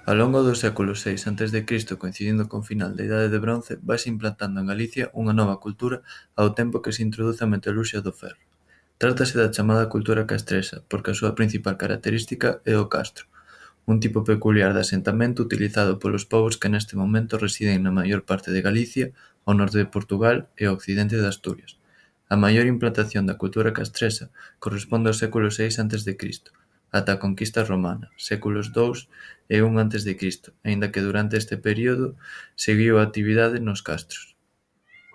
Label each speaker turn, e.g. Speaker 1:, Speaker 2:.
Speaker 1: Ao longo do século VI a.C., coincidindo co final da Idade de Bronce, vaise implantando en Galicia unha nova cultura ao tempo que se introduce a metalurxia do ferro. Trátase da chamada cultura castresa, porque a súa principal característica é o castro, un tipo peculiar de asentamento utilizado polos pobos que neste momento residen na maior parte de Galicia, ao norte de Portugal e ao occidente de Asturias. A maior implantación da cultura castresa corresponde ao século VI a.C., ata a conquista romana, séculos II e I a.C., aínda que durante este período seguiu a actividade nos castros.